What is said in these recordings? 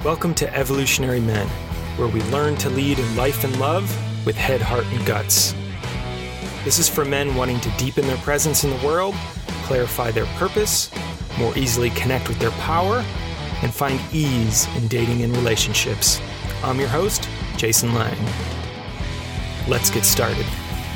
Welcome to Evolutionary Men, where we learn to lead in life and love with head, heart, and guts. This is for men wanting to deepen their presence in the world, clarify their purpose, more easily connect with their power, and find ease in dating and relationships. I'm your host, Jason Lang. Let's get started.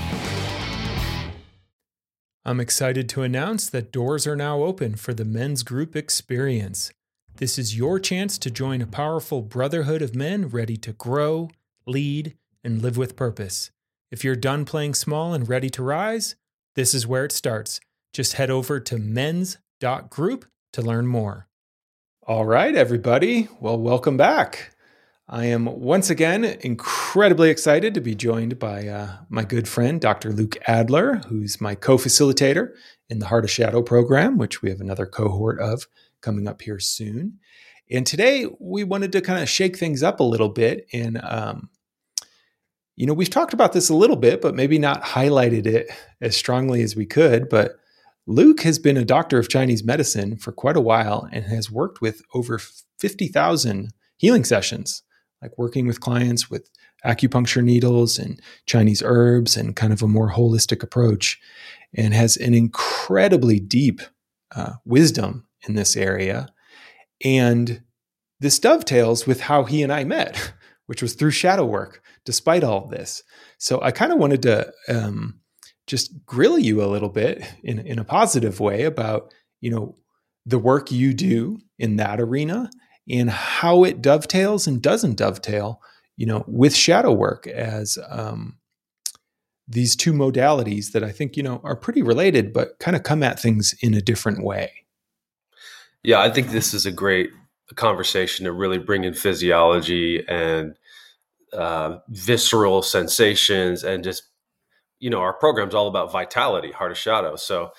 I'm excited to announce that doors are now open for the Men's Group Experience. This is your chance to join a powerful brotherhood of men ready to grow, lead, and live with purpose. If you're done playing small and ready to rise, this is where it starts. Just head over to mens.group to learn more. All right, everybody. Well, welcome back. I am once again incredibly excited to be joined by my good friend, Dr. Luke Adler, who's my co-facilitator in the Heart of Shadow program, which we have another cohort of coming up here soon. And today we wanted to kind of shake things up a little bit. And, we've talked about this a little bit, but maybe not highlighted it as strongly as we could. But Luke has been a doctor of Chinese medicine for quite a while and has worked with over 50,000 healing sessions, like working with clients with acupuncture needles and Chinese herbs and kind of a more holistic approach, and has an incredibly deep wisdom in this area. And this dovetails with how he and I met, which was through shadow work, despite all of this. So I kind of wanted to just grill you a little bit in a positive way about, the work you do in that arena and how it dovetails and doesn't dovetail, with shadow work as these two modalities that I think, are pretty related, but kind of come at things in a different way. Yeah, I think this is a great conversation to really bring in physiology and visceral sensations, and just, our program's all about vitality, Heart of Shadow. So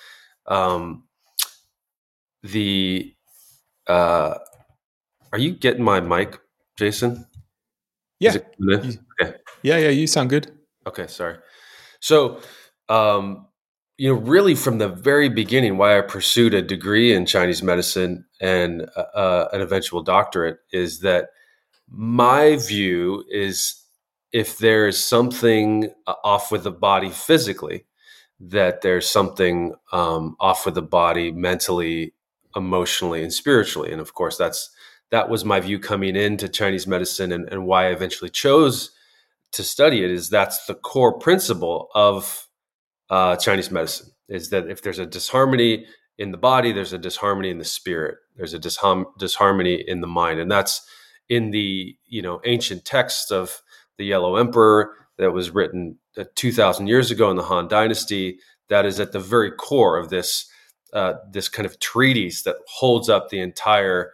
are you getting my mic, Jason? Yeah. Okay. Yeah, you sound good. Okay, sorry. So, really from the very beginning, why I pursued a degree in Chinese medicine and an eventual doctorate is that my view is if there's something off with the body physically, that there's something off with the body mentally, emotionally, and spiritually. And of course, that was my view coming into Chinese medicine, and why I eventually chose to study it is that's the core principle of Chinese medicine, is that if there's a disharmony in the body, there's a disharmony in the spirit, there's a disharmony in the mind. And that's in the ancient texts of the Yellow Emperor that was written 2,000 years ago in the Han Dynasty. That is at the very core of this kind of treatise that holds up the entire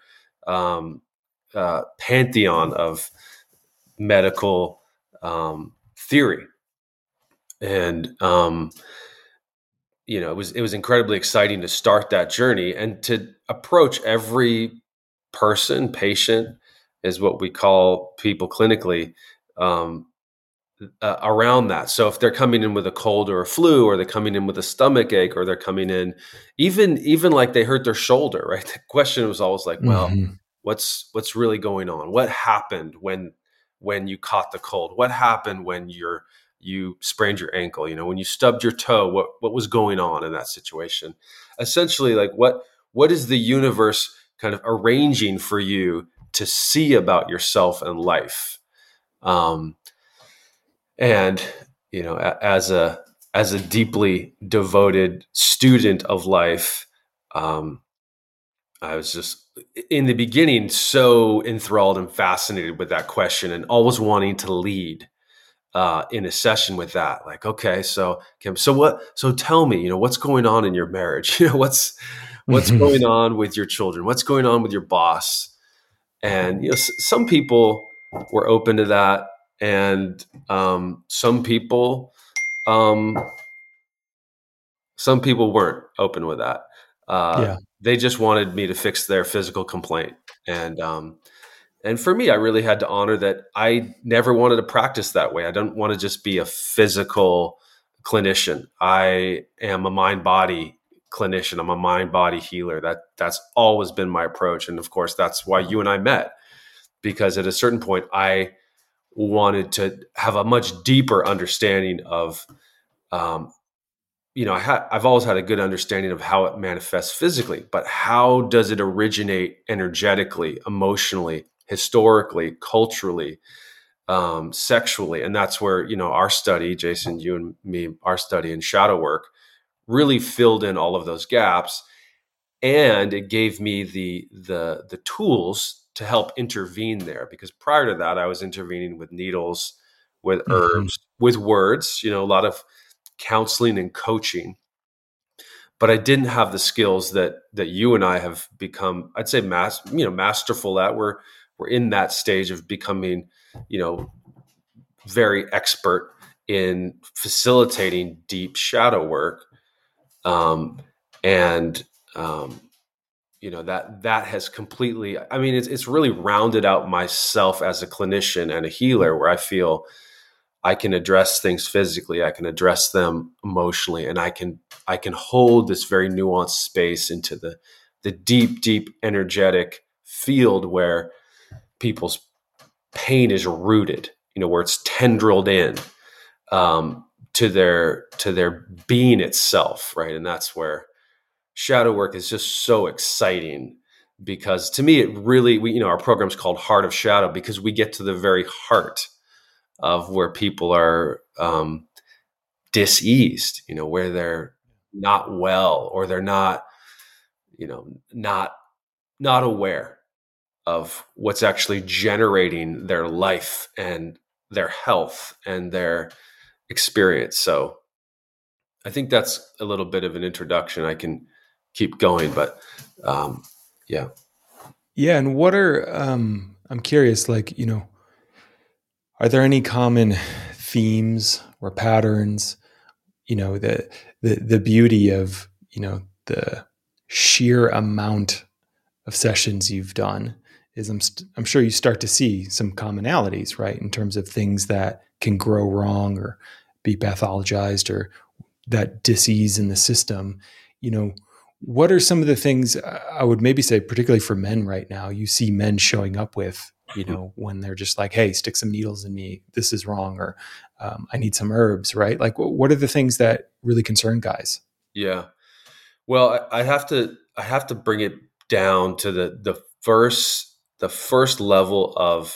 pantheon of medical theory. And it was incredibly exciting to start that journey and to approach every person, patient is what we call people clinically, around that. So if they're coming in with a cold or a flu, or they're coming in with a stomach ache, or they're coming in even like they hurt their shoulder, right? The question was always like, well, what's really going on? What happened when you caught the cold? What happened when you sprained your ankle? When you stubbed your toe, what was going on in that situation? Essentially, like what is the universe kind of arranging for you to see about yourself and life? And as a deeply devoted student of life, I was just in the beginning so enthralled and fascinated with that question, and always wanting to lead in a session with that. Like, okay, so Kim, so tell me, what's going on in your marriage? What's going on with your children? What's going on with your boss? And some people were open to that, and some people weren't open with that. They just wanted me to fix their physical complaint. And for me, I really had to honor that I never wanted to practice that way. I don't want to just be a physical clinician. I am a mind-body clinician. I'm a mind-body healer. That's always been my approach. And of course, that's why you and I met. because at a certain point I wanted to have a much deeper understanding of, I've always had a good understanding of how it manifests physically, but how does it originate energetically, emotionally, historically, culturally, sexually? And that's where, our study, Jason, you and me, our study in shadow work really filled in all of those gaps. And it gave me the tools to help intervene there, because prior to that I was intervening with needles, with Mhm. herbs, with words, a lot of counseling and coaching, but I didn't have the skills that you and I have become, I'd say, masterful at. We're in that stage of becoming, very expert in facilitating deep shadow work, um, and that has completely, I mean, it's really rounded out myself as a clinician and a healer, where I feel I can address things physically, I can address them emotionally, and I can hold this very nuanced space into the deep energetic field where people's pain is rooted, where it's tendrilled in, to their being itself, right? And that's where shadow work is just so exciting, because to me it really, our program's called Heart of Shadow, because we get to the very heart of where people are, diseased, where they're not well, or they're not, not aware of what's actually generating their life and their health and their experience. So I think that's a little bit of an introduction. I can keep going, but yeah. Yeah, and what are I'm curious, like, are there any common themes or patterns? The beauty of, the sheer amount of sessions you've done is I'm sure you start to see some commonalities, right, in terms of things that can grow wrong or be pathologized, or that disease in the system. you know what are some of the things I would maybe say, particularly for men right now, you see men showing up with, when they're just like, hey, stick some needles in me, this is wrong, or I need some herbs, right? Like, what are the things that really concern guys? Yeah. Well, I have to bring it down to the first level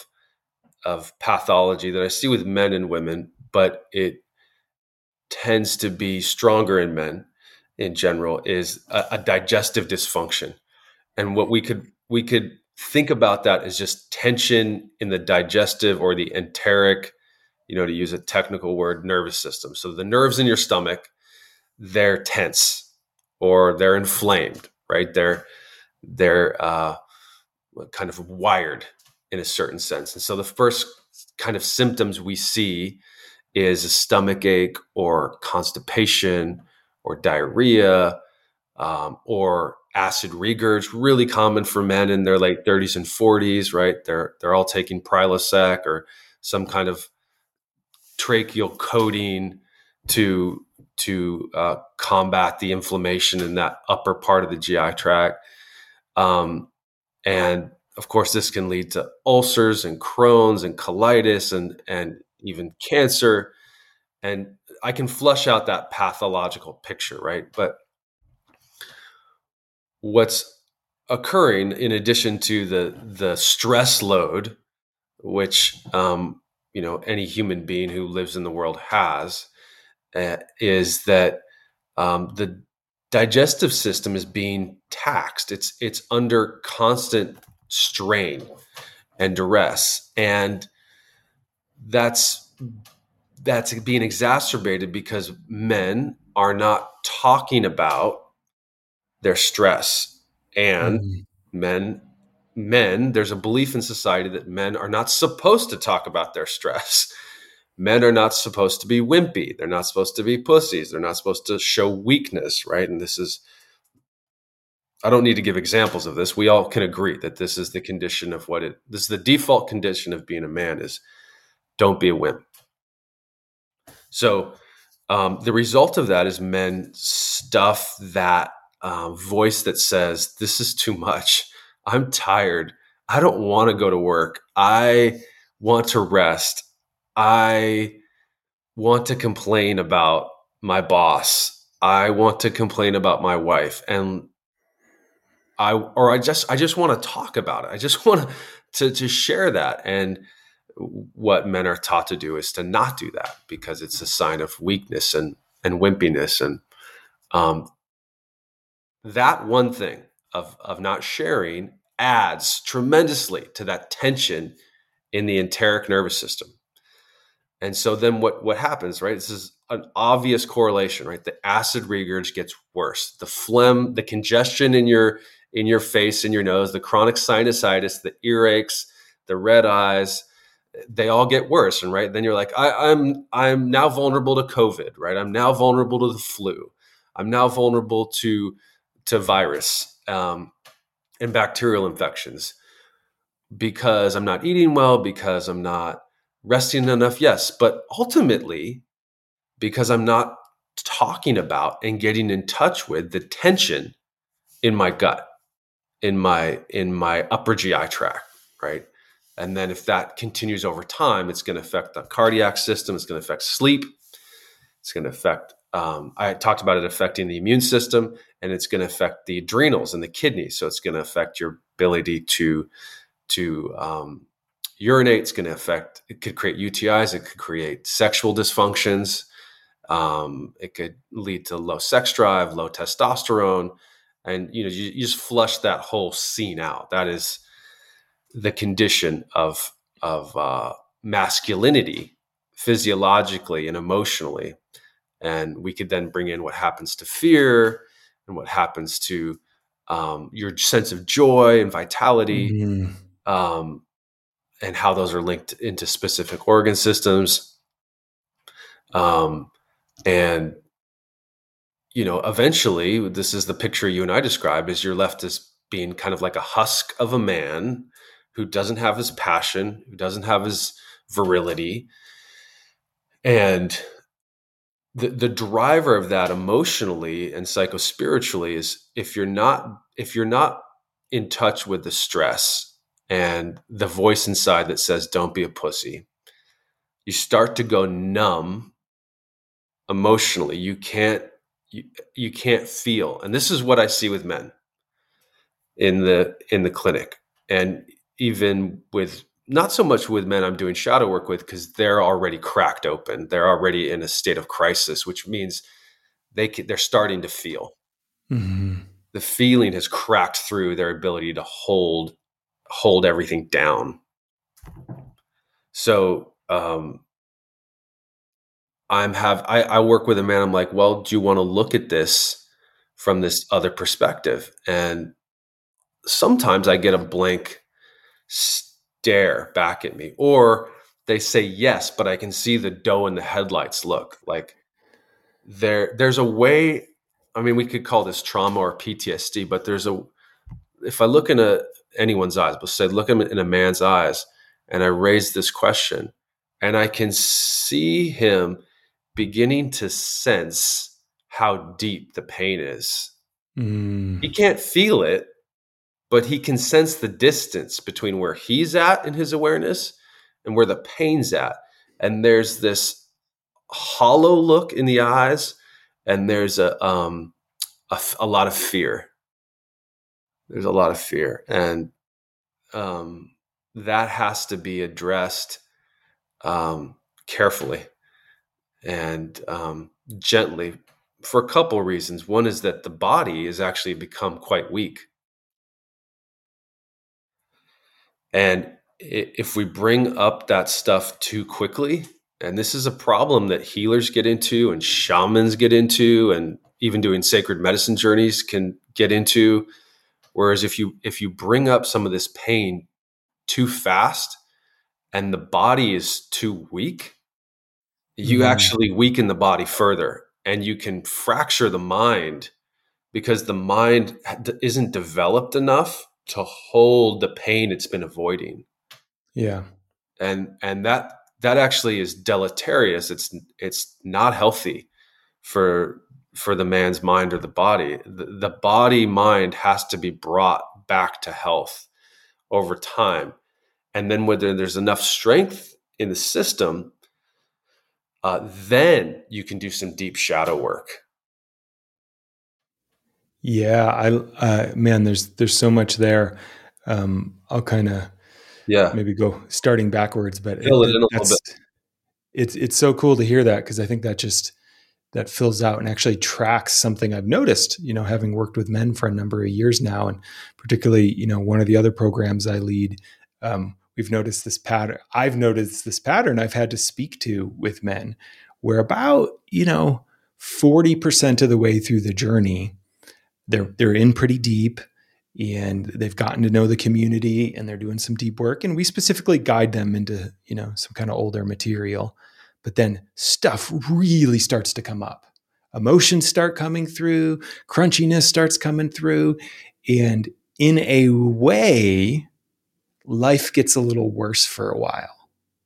of pathology that I see with men and women, but it tends to be stronger in men in general, is a digestive dysfunction. And what we could think about that as just tension in the digestive or the enteric, to use a technical word, nervous system. So the nerves in your stomach, they're tense or they're inflamed, right? They're kind of wired in a certain sense. And so the first kind of symptoms we see is a stomach ache or constipation or diarrhea, or acid regurg, really common for men in their late 30s and 40s, right? They're all taking Prilosec or some kind of tracheal coating to combat the inflammation in that upper part of the GI tract. And of course, this can lead to ulcers and Crohn's and colitis and even cancer. And I can flush out that pathological picture, right? But what's occurring, in addition to the stress load, which, any human being who lives in the world has, is that, the digestive system is being taxed. It's under constant strain and duress, and that's being exacerbated because men are not talking about their stress. And Mm. men there's a belief in society that men are not supposed to talk about their stress. Men are not supposed to be wimpy, they're not supposed to be pussies, they're not supposed to show weakness, right? And this is, I don't need to give examples of this. We all can agree that this is the condition of this is the default condition of being a man, is don't be a wimp. So, the result of that is men stuff that, voice that says, this is too much. I'm tired. I don't want to go to work. I want to rest. I want to complain about my boss. I want to complain about my wife. And I just want to talk about it. I just want to share that. And what men are taught to do is to not do that, because it's a sign of weakness and wimpiness. And um, that one thing of not sharing adds tremendously to that tension in the enteric nervous system. And so then what happens, right? This is an obvious correlation, right? The acid regurg gets worse. The phlegm, the congestion in your face and your nose, the chronic sinusitis, the earaches, the red eyes, they all get worse. And right then you're like, I'm now vulnerable to COVID, right? I'm now vulnerable to the flu. I'm now vulnerable to virus and bacterial infections because I'm not eating well, because I'm not resting enough. Yes, but ultimately because I'm not talking about and getting in touch with the tension in my gut, in my upper GI tract, right? And then if that continues over time, it's going to affect the cardiac system. It's going to affect sleep. It's going to affect, I talked about it affecting the immune system, and it's going to affect the adrenals and the kidneys. So it's going to affect your ability to urinate. It's going to affect, it could create UTIs. It could create sexual dysfunctions. It could lead to low sex drive, low testosterone. And, you just flush that whole scene out. That is the condition of masculinity, physiologically and emotionally. And we could then bring in what happens to fear and what happens to your sense of joy and vitality, and how those are linked into specific organ systems. And, eventually, this is the picture you and I described, is you're left as being kind of like a husk of a man who doesn't have his passion, who doesn't have his virility. And the driver of that emotionally and psychospiritually is if you're not in touch with the stress and the voice inside that says, don't be a pussy, you start to go numb emotionally. You can't feel. And this is what I see with men in the clinic, and even with, not so much with men I'm doing shadow work with, because they're already cracked open. They're already in a state of crisis, which means they're starting to feel. Mm-hmm. The feeling has cracked through their ability to hold everything down. So I work with a man. I'm like, well, do you want to look at this from this other perspective? And sometimes I get a blank stare back at me, or they say yes, but I can see the doe in the headlights look. Like there's a way. I mean, we could call this trauma or PTSD, but if I look into anyone's eyes, but say look in a man's eyes, and I raise this question, and I can see him beginning to sense how deep the pain is. He can't feel it, but he can sense the distance between where he's at in his awareness and where the pain's at. And there's this hollow look in the eyes, and there's a lot of fear. There's a lot of fear, and that has to be addressed carefully and gently, for a couple of reasons. One is that the body has actually become quite weak. And if we bring up that stuff too quickly, and this is a problem that healers get into and shamans get into, and even doing sacred medicine journeys can get into. Whereas if you bring up some of this pain too fast and the body is too weak, you actually weaken the body further, and you can fracture the mind because the mind isn't developed enough to hold the pain it's been avoiding. Yeah. And that actually is deleterious. It's not healthy for the man's mind or the body. The body mind has to be brought back to health, over time. And then whether there's enough strength in the system, then you can do some deep shadow work. Yeah, man, there's so much there. I'll kind of Yeah. maybe go starting backwards, but Fill it in a little bit. it's so cool to hear that, because I think that fills out and actually tracks something I've noticed, having worked with men for a number of years now. And particularly, one of the other programs I lead, we've noticed this pattern. I've noticed this pattern I've had to speak to with men where about, 40% of the way through the journey, they're in pretty deep and they've gotten to know the community and they're doing some deep work. And we specifically guide them into, some kind of older material. But then stuff really starts to come up. Emotions start coming through, crunchiness starts coming through. And in a way, life gets a little worse for a while.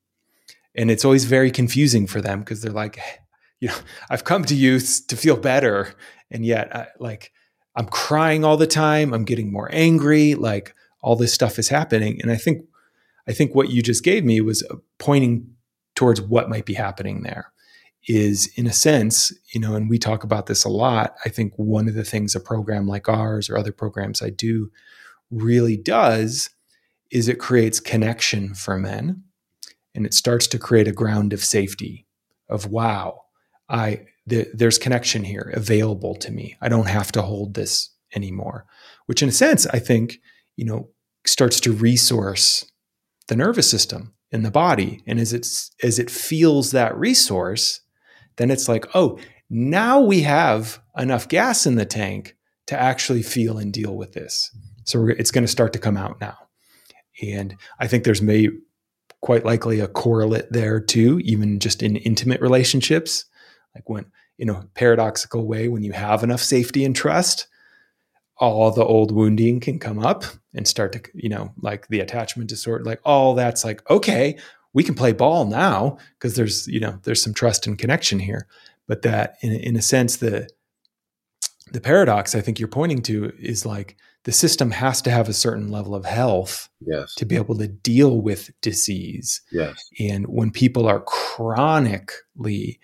And it's always very confusing for them because they're like, I've come to you to feel better. And yet, I'm crying all the time. I'm getting more angry. Like all this stuff is happening. And I think what you just gave me was pointing towards what might be happening there is, in a sense, and we talk about this a lot. I think one of the things a program like ours or other programs I do really does is it creates connection for men, and it starts to create a ground of safety of, wow, there's connection here available to me. I don't have to hold this anymore, which in a sense, I think, starts to resource the nervous system in the body. And as it feels that resource, then it's like, oh, now we have enough gas in the tank to actually feel and deal with this. So it's going to start to come out now. And I think there's quite likely a correlate there too, even just in intimate relationships. Like when, paradoxical way, when you have enough safety and trust, all the old wounding can come up and start to, like the attachment disorder, like all that's like, okay, we can play ball now because there's some trust and connection here. But that in a sense, the paradox I think you're pointing to is like the system has to have a certain level of health, yes, to be able to deal with disease. Yes. And when people are chronically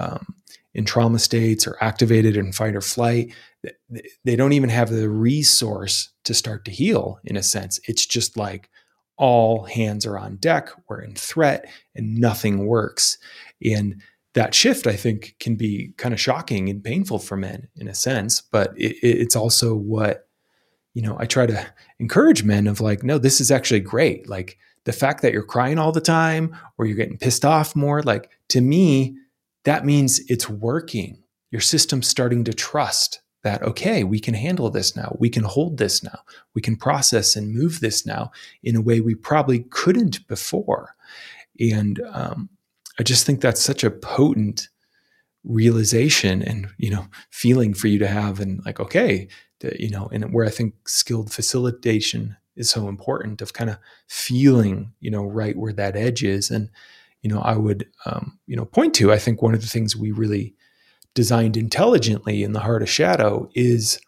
in trauma states or activated in fight or flight, they don't even have the resource to start to heal, in a sense. It's just like all hands are on deck, we're in threat, and nothing works. And that shift, I think, can be kind of shocking and painful for men in a sense, but it's also what, I try to encourage men of like, no, this is actually great. Like the fact that you're crying all the time or you're getting pissed off more, like to me, that means it's working. Your system's starting to trust that, okay, we can handle this now. We can hold this now. We can process and move this now in a way we probably couldn't before. And I just think that's such a potent realization and, feeling for you to have. And like, okay, and where I think skilled facilitation is so important of kind of feeling, right where that edge is. And, I would, point to, I think one of the things we really designed intelligently in the Heart of Shadow is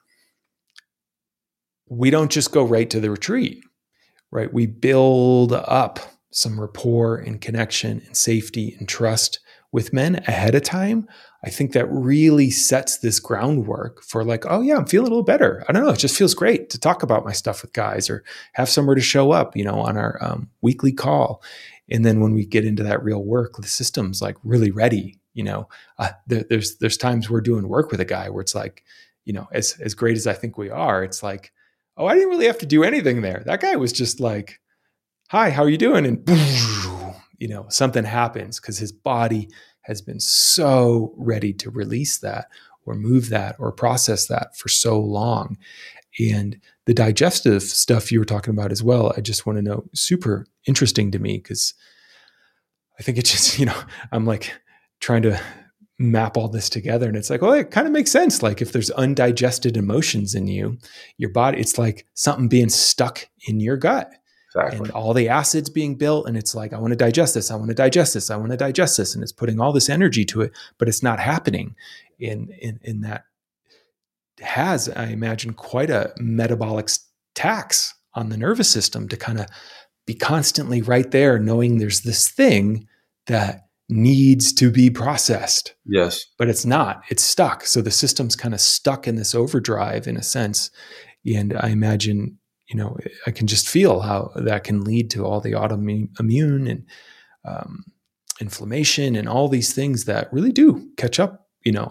we don't just go right to the retreat, right? We build up some rapport and connection and safety and trust with men ahead of time. I think that really sets this groundwork for like, oh yeah, I'm feeling a little better. I don't know. It just feels great to talk about my stuff with guys or have somewhere to show up, on our weekly call. And then when we get into that real work, the system's like really ready. There's times we're doing work with a guy where it's like, as great as I think we are, it's like, oh, I didn't really have to do anything there. That guy was just like, hi, how are you doing? And something happens because his body has been so ready to release that or move that or process that for so long. And the digestive stuff you were talking about as well, I just want to know, super interesting to me because I think it's just, I'm like trying to map all this together. And it's like, well, it kind of makes sense. Like if there's undigested emotions in you, your body, it's like something being stuck in your gut. Exactly. And all the acids being built. And it's like, I want to digest this. I want to digest this. I want to digest this. And it's putting all this energy to it, but it's not happening in that has, I imagine, quite a metabolic tax on the nervous system to kind of be constantly right there, knowing there's this thing that needs to be processed. Yes. But it's not, it's stuck. So the system's kind of stuck in this overdrive in a sense. And I imagine, I can just feel how that can lead to all the autoimmune and inflammation and all these things that really do catch up.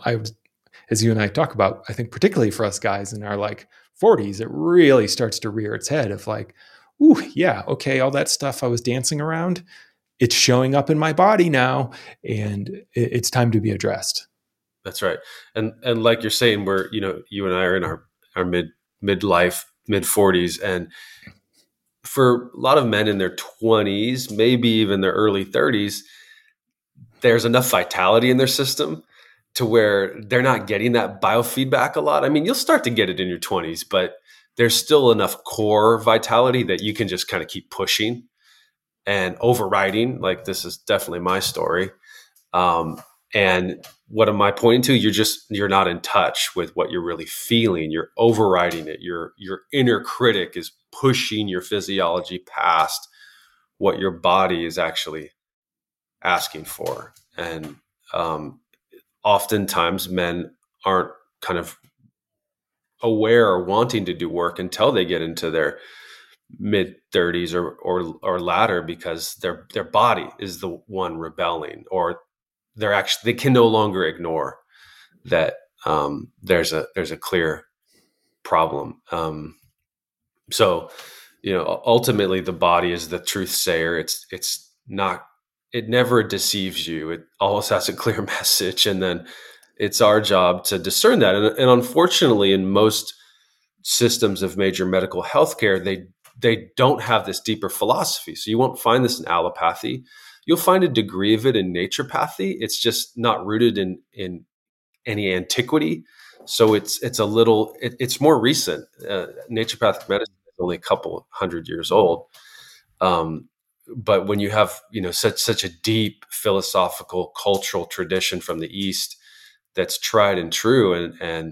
As you and I talk about, I think particularly for us guys in our like 40s, it really starts to rear its head of like, ooh, yeah, okay, all that stuff I was dancing around, it's showing up in my body now, and it's time to be addressed. That's right. And like you're saying, we're, you and I are in our midlife, mid 40s. And for a lot of men in their 20s, maybe even their early 30s, there's enough vitality in their system to where they're not getting that biofeedback a lot. I mean, you'll start to get it in your 20s, but there's still enough core vitality that you can just kind of keep pushing and overriding. Like, this is definitely my story. And what am I pointing to? You're not in touch with what you're really feeling. You're overriding it. Your inner critic is pushing your physiology past what your body is actually asking for. And oftentimes men aren't kind of aware or wanting to do work until they get into their mid 30s or latter, because their body is the one rebelling, or they can no longer ignore that there's a clear problem. So, ultimately the body is the truth sayer. It's not, it never deceives you. It always has a clear message. And then it's our job to discern that. And unfortunately, in most systems of major medical healthcare, they don't have this deeper philosophy. So you won't find this in allopathy. You'll find a degree of it in naturopathy. It's just not rooted in any antiquity. So it's more recent. Naturopathic medicine is only a couple hundred years old. But when you have, such a deep philosophical, cultural tradition from the East that's tried and true, and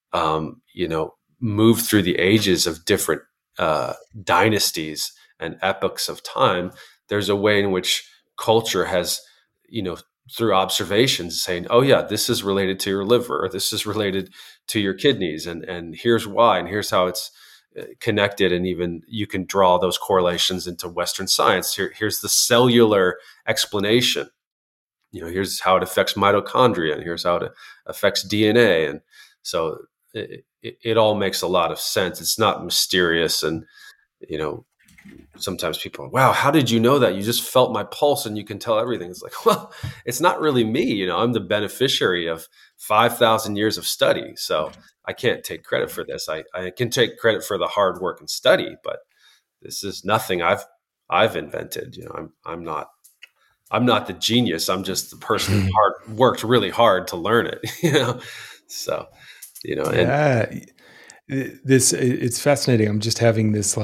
moved through the ages of different dynasties and epochs of time, there's a way in which culture has, through observations saying, oh yeah, this is related to your liver, or this is related to your kidneys, and here's why, and here's how it's connected. And even you can draw those correlations into Western science. Here's the cellular explanation. Here's how it affects mitochondria, and here's how it affects DNA. And so it all makes a lot of sense. It's not mysterious. And, sometimes people are, wow, how did you know that? You just felt my pulse and you can tell everything. It's like, well, it's not really me. I'm the beneficiary of 5,000 years of study. So I can't take credit for this. I can take credit for the hard work and study, but this is nothing I've invented. I'm not the genius. I'm just the person who worked really hard to learn it, So, yeah, it's fascinating. I'm just having this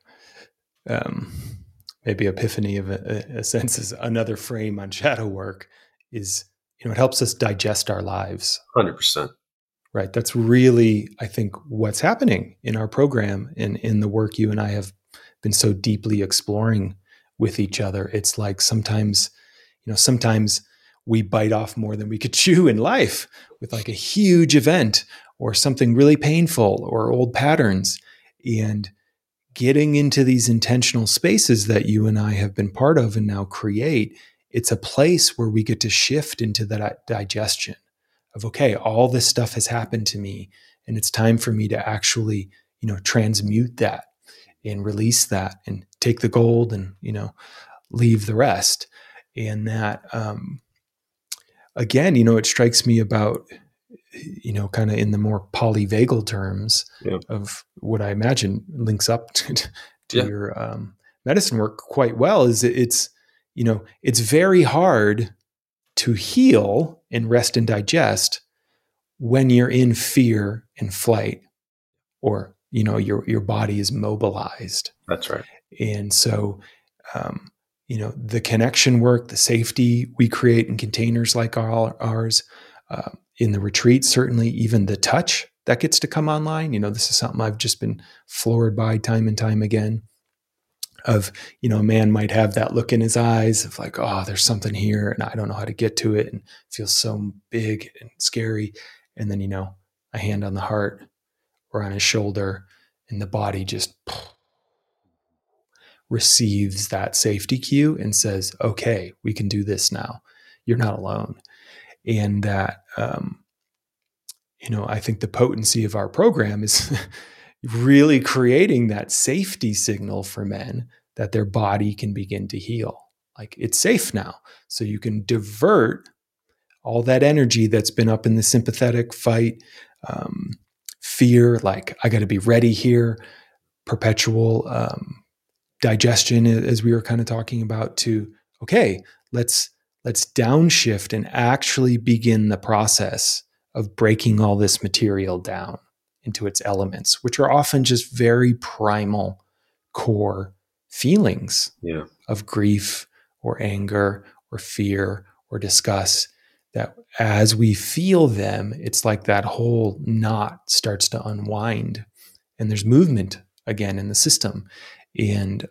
maybe epiphany of a sense, is another frame on shadow work is, it helps us digest our lives. 100%. Right. That's really, I think, what's happening in our program and in the work you and I have been so deeply exploring with each other. It's like sometimes we bite off more than we could chew in life with like a huge event or something really painful or old patterns. And getting into these intentional spaces that you and I have been part of and now create, it's a place where we get to shift into that digestion of, okay, all this stuff has happened to me, and it's time for me to actually, transmute that and release that and take the gold and, leave the rest. And that, again, it strikes me about, kind of in the more polyvagal terms of what I imagine links up to your medicine work quite well, is it's very hard to heal and rest and digest when you're in fear and flight, or, your body is mobilized. That's right. And so, the connection work, the safety we create in containers like ours, in the retreat, certainly even the touch that gets to come online. This is something I've just been floored by time and time again. Of, a man might have that look in his eyes of like, oh, there's something here and I don't know how to get to it, and it feels so big and scary. And then, a hand on the heart or on his shoulder, and the body just receives that safety cue and says, okay, we can do this now. You're not alone. And that, I think the potency of our program is really creating that safety signal for men that their body can begin to heal. Like, it's safe now. So you can divert all that energy that's been up in the sympathetic fight, fear, like, I got to be ready here, perpetual digestion, as we were kind of talking about, to, okay, let's downshift and actually begin the process of breaking all this material down into its elements, which are often just very primal core feelings of grief or anger or fear or disgust, that as we feel them, it's like that whole knot starts to unwind and there's movement again in the system. And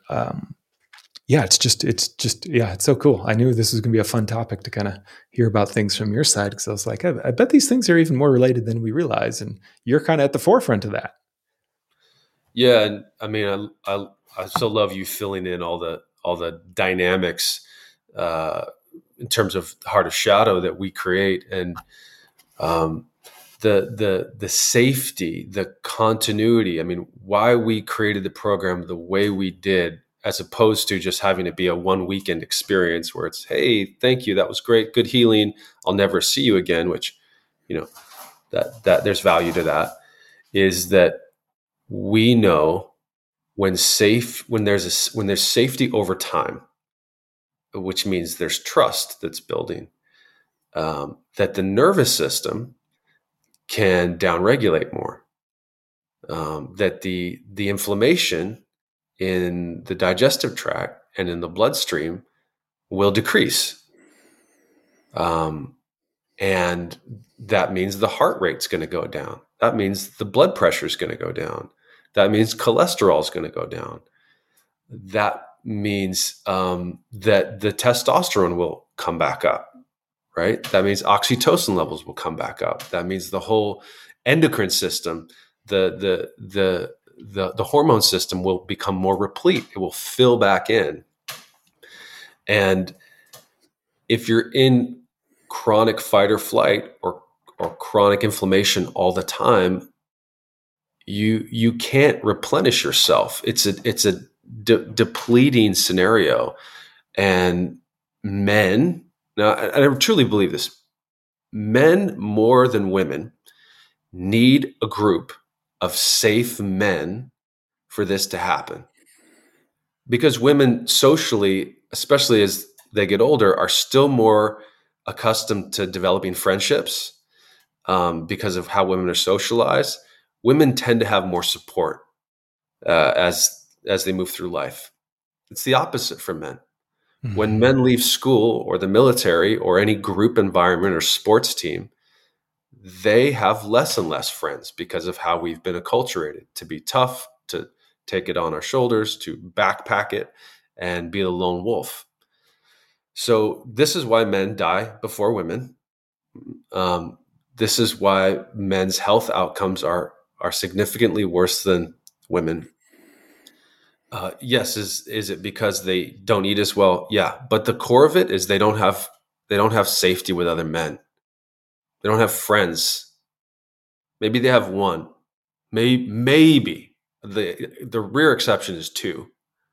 it's so cool. I knew this was going to be a fun topic to kind of hear about things from your side, because I was like, I bet these things are even more related than we realize, and you're kind of at the forefront of that. Yeah, and I mean, I still love you filling in all the dynamics in terms of Heart of Shadow that we create, and the safety, the continuity. I mean, why we created the program the way we did, as opposed to just having it be a one weekend experience where it's, hey, thank you, that was great, good healing, I'll never see you again. Which, that there's value to that. Is that we know when there's safety over time, which means there's trust that's building, that the nervous system can downregulate more, that the inflammation in the digestive tract and in the bloodstream will decrease, and that means the heart rate's going to go down. That means the blood pressure is going to go down. That means cholesterol is going to go down. That means that the testosterone will come back up, right? That means oxytocin levels will come back up. That means the whole endocrine system, the hormone system will become more replete. It will fill back in. And if you're in chronic fight or flight or chronic inflammation all the time, you can't replenish yourself. It's a depleting scenario. And men, now I truly believe this, men more than women need a group of safe men for this to happen. Because women socially, especially as they get older, are still more accustomed to developing friendships, because of how women are socialized. Women tend to have more support as they move through life. It's the opposite for men. Mm-hmm. When men leave school or the military or any group environment or sports team, they have less and less friends because of how we've been acculturated to be tough, to take it on our shoulders, to backpack it and be the lone wolf. So this is why men die before women. This is why men's health outcomes are significantly worse than women. Yes, is it because they don't eat as well? Yeah, but the core of it is they don't have safety with other men. They don't have friends. Maybe they have one. Maybe the rare exception is two.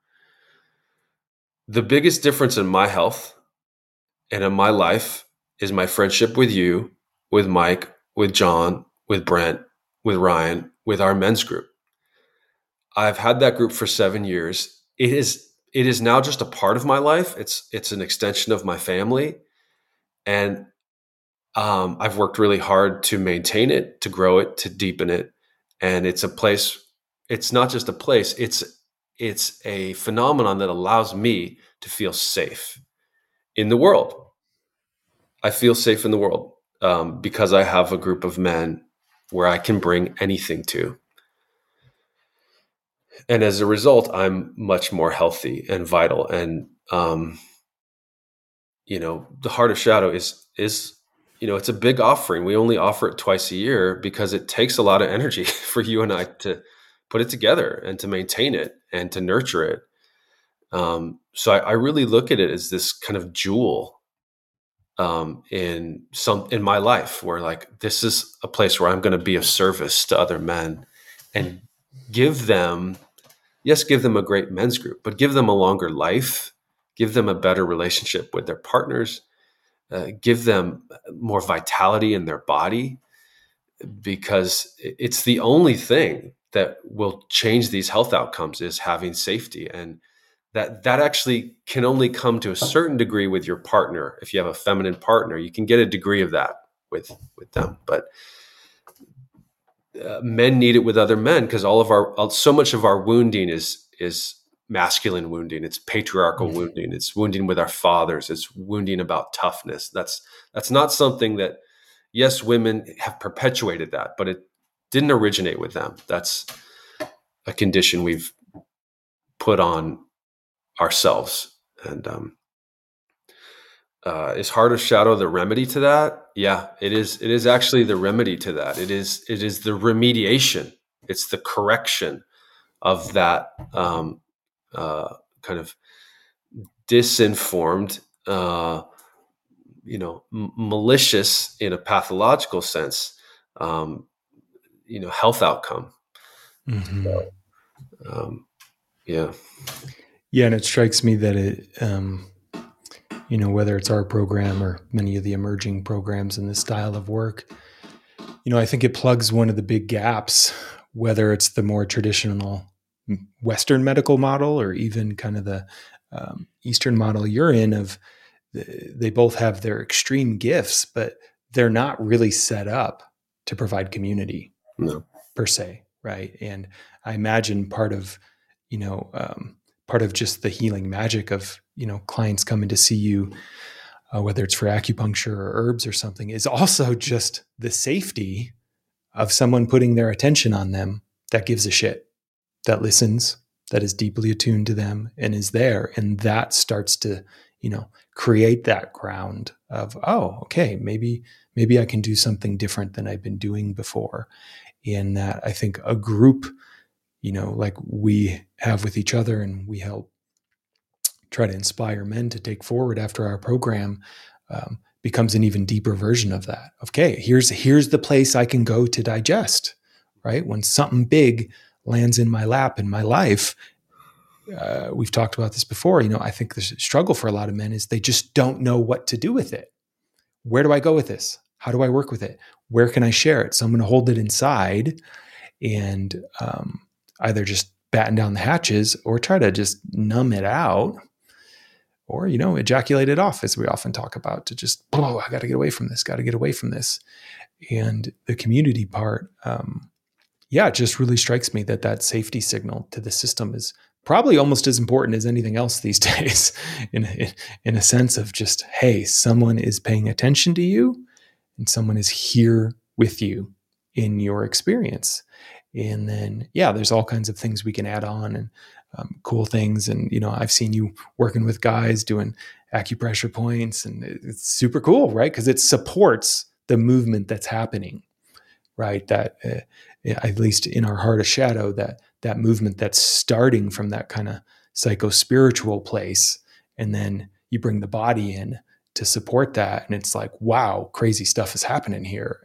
The biggest difference in my health and in my life is my friendship with you, with Mike, with John, with Brent, with Ryan, with our men's group. I've had that group for 7 years. It is now just a part of my life. It's an extension of my family. And I've worked really hard to maintain it, to grow it, to deepen it. And it's a place, it's not just a place, it's a phenomenon that allows me to feel safe in the world. I feel safe in the world because I have a group of men where I can bring anything to. And as a result, I'm much more healthy and vital. And, the Heart of Shadow is, it's a big offering. We only offer it twice a year because it takes a lot of energy for you and I to put it together and to maintain it and to nurture it. So I really look at it as this kind of jewel in my life, where like, this is a place where I'm going to be of service to other men and give them a great men's group, but give them a longer life, give them a better relationship with their partners, give them more vitality in their body, because it's the only thing that will change these health outcomes, is having safety. And that actually can only come to a certain degree with your partner. If you have a feminine partner, you can get a degree of that with them, but men need it with other men, because so much of our wounding is masculine wounding. It's patriarchal wounding. It's wounding with our fathers. It's wounding about toughness. That's not something that, yes, women have perpetuated that, but it didn't originate with them. That's a condition we've put on ourselves. And is Heart of Shadow the remedy to that? Yeah, it is. It is actually the remedy to that. It is the remediation. It's the correction of that kind of disinformed, malicious in a pathological sense, health outcome. Mm-hmm. So, yeah. Yeah. And it strikes me that it, whether it's our program or many of the emerging programs in this style of work, I think it plugs one of the big gaps, whether it's the more traditional Western medical model or even kind of the Eastern model you're in, of they both have their extreme gifts, but they're not really set up to provide community per se. Right. And I imagine part of just the healing magic of, clients coming to see you, whether it's for acupuncture or herbs or something, is also just the safety of someone putting their attention on them that gives a shit, that listens, that is deeply attuned to them and is there. And that starts to, create that ground of, oh, okay, maybe I can do something different than I've been doing before. And that, I think, a group, like we have with each other, and we help try to inspire men to take forward after our program, becomes an even deeper version of that. Okay, here's the place I can go to digest, right? When something big lands in my lap in my life, we've talked about this before. I think the struggle for a lot of men is they just don't know what to do with it. Where do I go with this? How do I work with it? Where can I share it? So I'm going to hold it inside and either just batten down the hatches or try to just numb it out, or, ejaculate it off, as we often talk about, to just, I got to get away from this. And the community part, it just really strikes me that safety signal to the system is probably almost as important as anything else these days, in a sense of just, hey, someone is paying attention to you and someone is here with you in your experience. And then, there's all kinds of things we can add on, and cool things. And, I've seen you working with guys doing acupressure points, and it's super cool, right? Because it supports the movement that's happening, right? That at least in our Heart of Shadow, that movement that's starting from that kind of psycho-spiritual place. And then you bring the body in to support that. And it's like, wow, crazy stuff is happening here.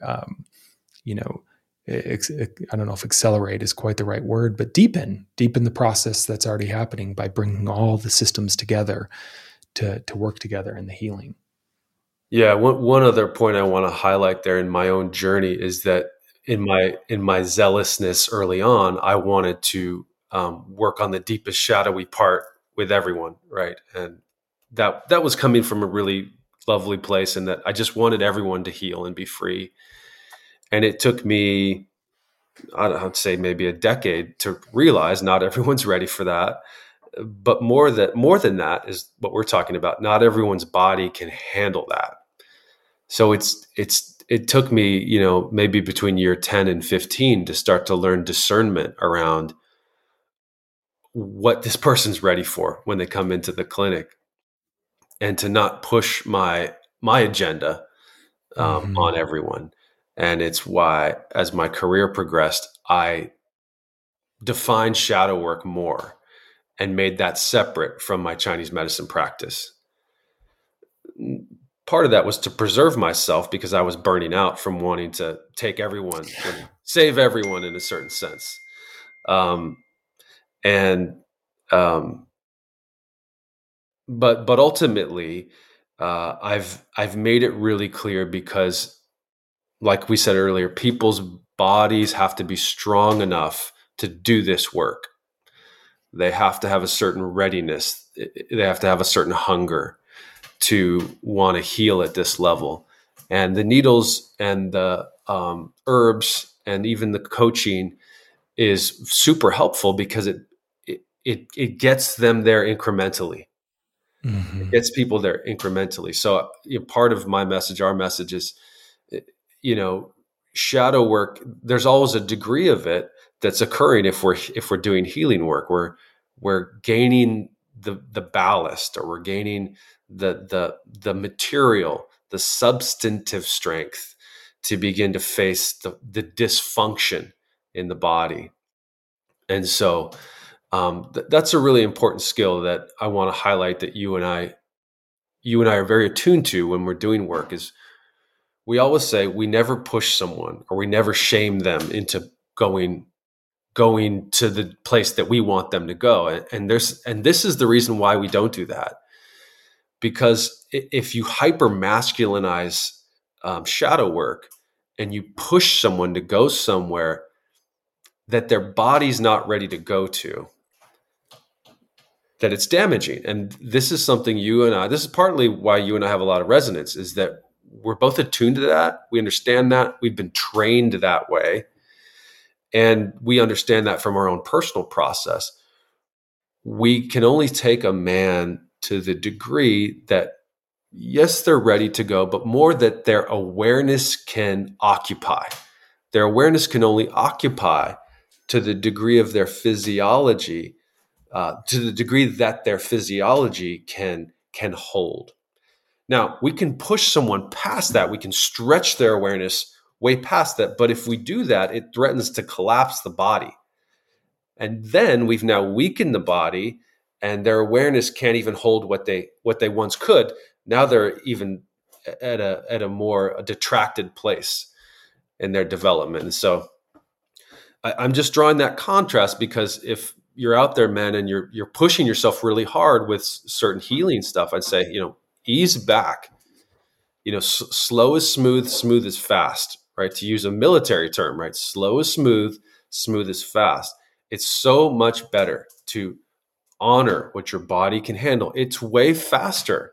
I don't know if accelerate is quite the right word, but deepen the process that's already happening by bringing all the systems together to work together in the healing. Yeah. One other point I want to highlight there in my own journey is that in my zealousness early on, I wanted to work on the deepest shadowy part with everyone. Right. And that was coming from a really lovely place, and that I just wanted everyone to heal and be free. And it took me, I'd say maybe a decade to realize not everyone's ready for that. But more than that is what we're talking about. Not everyone's body can handle that. So it's it took me, maybe between year 10 and 15 to start to learn discernment around what this person's ready for when they come into the clinic, and to not push my agenda Mm-hmm. on everyone. And it's why, as my career progressed, I defined shadow work more and made that separate from my Chinese medicine practice. Part of that was to preserve myself because I was burning out from wanting to take everyone and save everyone in a certain sense. Um, and um, but ultimately, I've made it really clear because, like we said earlier, people's bodies have to be strong enough to do this work. They have to have a certain readiness. They have to have a certain hunger to want to heal at this level. And the needles and the herbs and even the coaching is super helpful because it gets them there incrementally. It Mm-hmm. gets people there incrementally. So, part of my message, our message is, you know, shadow work. There's always a degree of it that's occurring if we're doing healing work. We're gaining the ballast, or we're gaining the material, the substantive strength to begin to face the dysfunction in the body. And so, that's a really important skill that I want to highlight, that you and I are very attuned to when we're doing work. Is we always say we never push someone, or we never shame them into going to the place that we want them to go. And this is the reason why we don't do that. Because if you hyper masculinize shadow work, and you push someone to go somewhere that their body's not ready to go to, that it's damaging. And this is something this is partly why you and I have a lot of resonance, is that we're both attuned to that. We understand that. We've been trained that way. And we understand that from our own personal process. We can only take a man to the degree that, yes, they're ready to go, but more that their awareness can occupy. Their awareness can only occupy to the degree of their physiology, to the degree that their physiology can hold. Now, we can push someone past that. We can stretch their awareness way past that. But if we do that, it threatens to collapse the body. And then we've now weakened the body, and their awareness can't even hold what they once could. Now they're even at a more detracted place in their development. And so I'm just drawing that contrast, because if you're out there, man, and you're pushing yourself really hard with certain healing stuff, I'd say, ease back. Slow is smooth, smooth is fast, right? To use a military term, right? Slow is smooth, smooth is fast. It's so much better to honor what your body can handle. It's way faster.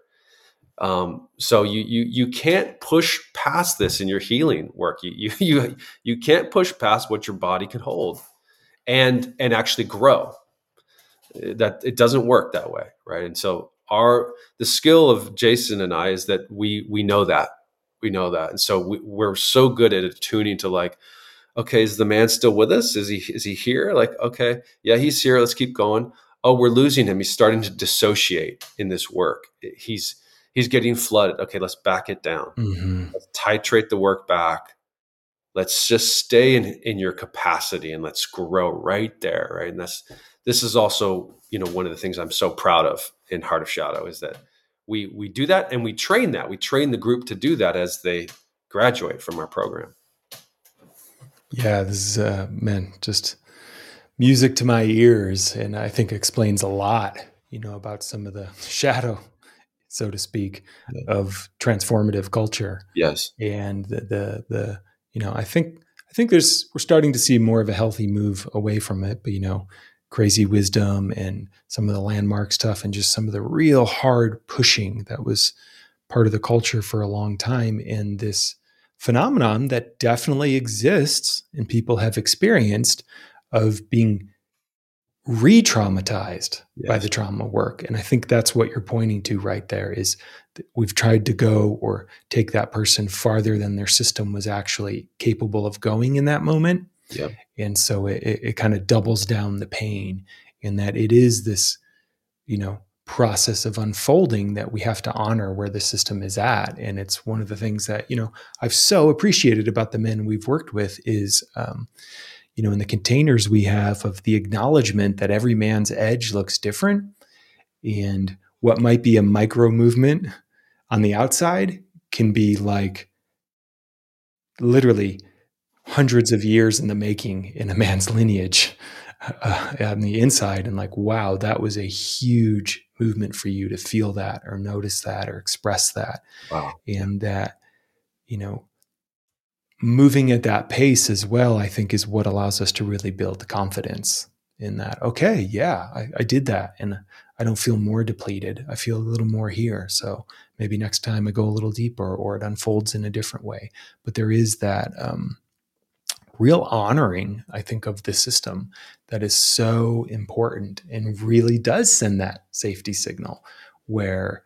So you can't push past this in your healing work. You can't push past what your body can hold and actually grow. That it doesn't work that way, right? And so the skill of Jason and I is that we know that. And so we're so good at attuning to, like, okay, is the man still with us? Is he here? Like, okay, yeah, he's here. Let's keep going. Oh, we're losing him. He's starting to dissociate in this work. He's getting flooded. Okay, let's back it down. Mm-hmm. Let's titrate the work back. Let's just stay in your capacity, and let's grow right there, right? And this is also, one of the things I'm so proud of in Heart of Shadow, is that we do that, and we train that. We train the group to do that as they graduate from our program. Yeah, this is, man, just music to my ears, and I think explains a lot, about some of the shadow, so to speak, Yeah. of transformative culture. Yes. And the I think we're starting to see more of a healthy move away from it, but crazy wisdom and some of the landmark stuff, and just some of the real hard pushing that was part of the culture for a long time. And this phenomenon that definitely exists and people have experienced, of being re-traumatized by Yes. the trauma work. And I think that's what you're pointing to right there is that we've tried to go or take that person farther than their system was actually capable of going in that moment. Yep. And so it kind of doubles down the pain in that it is this, process of unfolding that we have to honor where the system is at. And it's one of the things that, I've so appreciated about the men we've worked with is, in the containers we have of the acknowledgement that every man's edge looks different, and what might be a micro movement on the outside can be like literally hundreds of years in the making in a man's lineage on the inside. And like, wow, that was a huge movement for you to feel that or notice that or express that. Wow. And that, moving at that pace as well, I think is what allows us to really build the confidence in that. Okay, yeah, I did that. And I don't feel more depleted. I feel a little more here. So maybe next time I go a little deeper or it unfolds in a different way. But there is that real honoring, I think, of the system that is so important and really does send that safety signal where,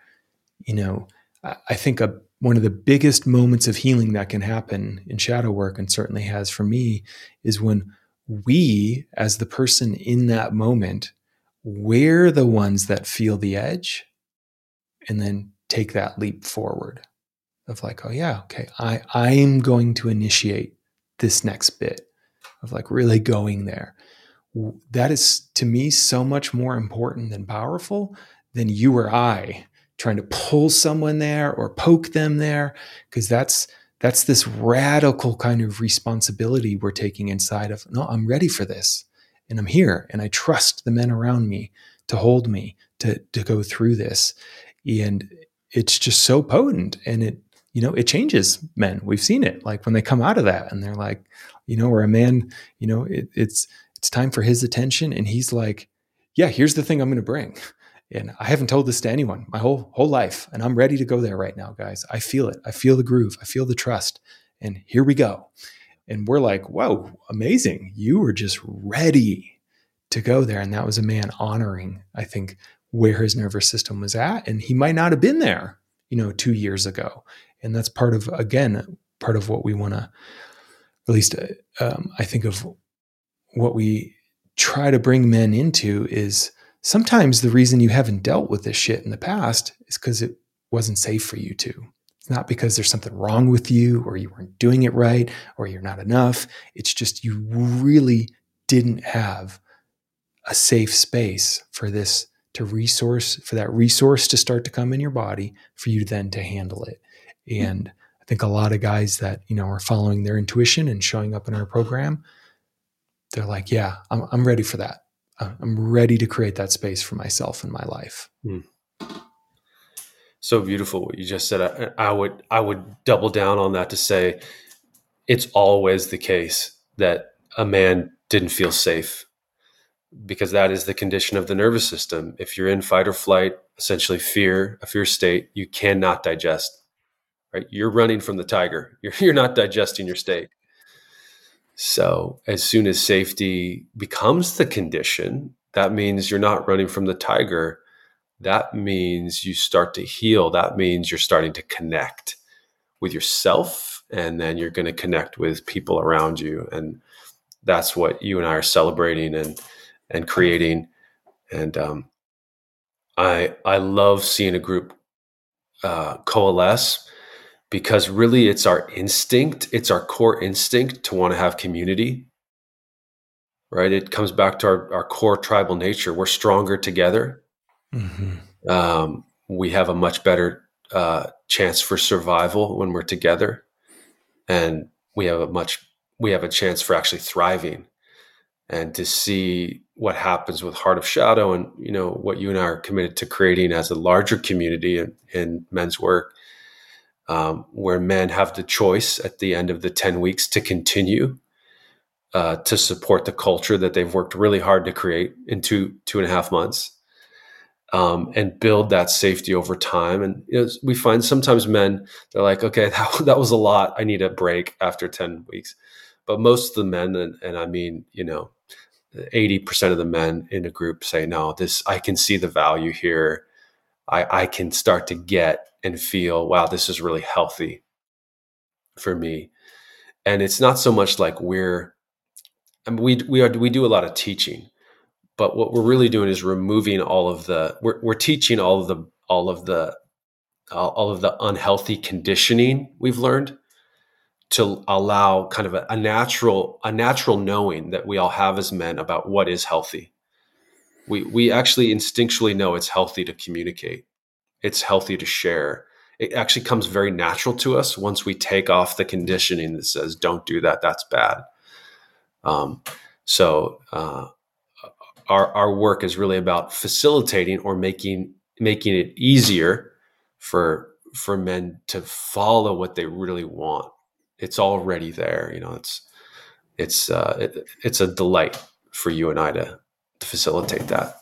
I think one of the biggest moments of healing that can happen in shadow work, and certainly has for me, is when we, as the person in that moment, we're the ones that feel the edge and then take that leap forward of like, oh yeah, okay, I'm going to initiate this next bit of like really going there. That is to me so much more important than powerful than you or I trying to pull someone there or poke them there, because that's this radical kind of responsibility we're taking inside of, no, I'm ready for this and I'm here and I trust the men around me to hold me to go through this. And it's just so potent, and it changes men. We've seen it, like when they come out of that and they're like, or a man, it's time for his attention, and he's like, yeah, here's the thing I'm going to bring, and I haven't told this to anyone my whole life, and I'm ready to go there right now, guys. I feel it. I feel the groove. I feel the trust, and here we go. And we're like, whoa, amazing. You were just ready to go there. And that was a man honoring, I think, where his nervous system was at. And he might not have been there, 2 years ago. And that's part of what we want to, at least I think of what we try to bring men into is sometimes the reason you haven't dealt with this shit in the past is because it wasn't safe for you to. It's not because there's something wrong with you or you weren't doing it right or you're not enough. It's just you really didn't have a safe space for this for that resource to start to come in your body for you then to handle it. And I think a lot of guys that, are following their intuition and showing up in our program, they're like, yeah, I'm ready for that. I'm ready to create that space for myself in my life. So beautiful what you just said. I would double down on that to say it's always the case that a man didn't feel safe, because that is the condition of the nervous system. If you're in fight or flight, essentially a fear state, you cannot digest, right? You're running from the tiger. You're not digesting your steak. So as soon as safety becomes the condition, that means you're not running from the tiger. That means you start to heal. That means you're starting to connect with yourself, and then you're going to connect with people around you. And that's what you and I are celebrating and creating. And I love seeing a group coalesce, because really it's our instinct. It's our core instinct to want to have community, right? It comes back to our core tribal nature. We're stronger together. Mm-hmm. We have a much better chance for survival when we're together, and we have a chance for actually thriving. And to see what happens with Heart of Shadow, and what you and I are committed to creating as a larger community in men's work, where men have the choice at the end of the 10 weeks to continue to support the culture that they've worked really hard to create in 2.5 months, and build that safety over time. And we find sometimes men, they're like, okay, that was a lot. I need a break after 10 weeks. But most of the men, and I mean, 80% of the men in a group say, no, I can see the value here. I can start to get and feel, wow, this is really healthy for me. And it's not so much like we do a lot of teaching, but what we're really doing is removing we're teaching all of the unhealthy conditioning we've learned to allow kind of a natural knowing that we all have as men about what is healthy. We actually instinctually know it's healthy to communicate. It's healthy to share. It actually comes very natural to us once we take off the conditioning that says, don't do that, that's bad. So our work is really about facilitating or making it easier for men to follow what they really want. It's already there. It's a delight for you and I to facilitate that.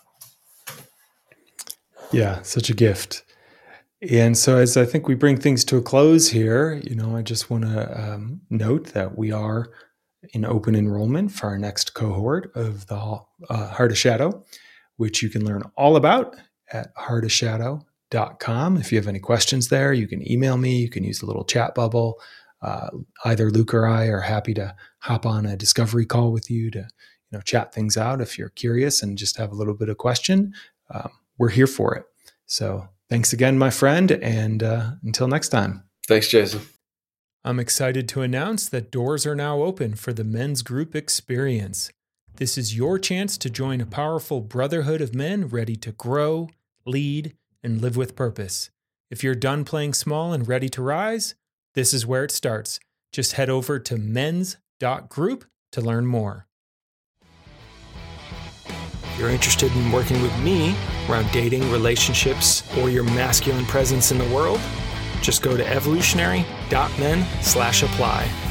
Yeah, such a gift. And so as I think we bring things to a close here, I just want to note that we are in open enrollment for our next cohort of the Heart of Shadow, which you can learn all about at heartofshadow.com. If you have any questions there, you can email me. You can use the little chat bubble. Either Luke or I are happy to hop on a discovery call with you to chat things out. If you're curious and just have a little bit of question, we're here for it. So thanks again, my friend, and until next time. Thanks, Jason. I'm excited to announce that doors are now open for the Men's Group Experience. This is your chance to join a powerful brotherhood of men ready to grow, lead, and live with purpose. If you're done playing small and ready to rise, this is where it starts. Just head over to mens.group to learn more. If you're interested in working with me around dating, relationships, or your masculine presence in the world, just go to evolutionary.men/apply.